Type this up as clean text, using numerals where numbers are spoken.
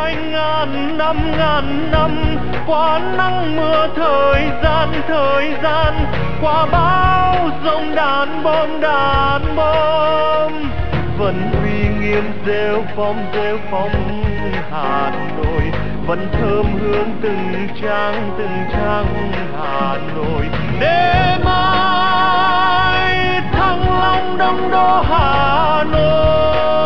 trôi ngàn năm qua nắng mưa thời gian qua bão giông đàn bom vẫn uy nghiêm rêu phong Hà Nội vẫn thơm hương từng trang Hà Nội đêm mai Thăng Long đông đô Hà Nội.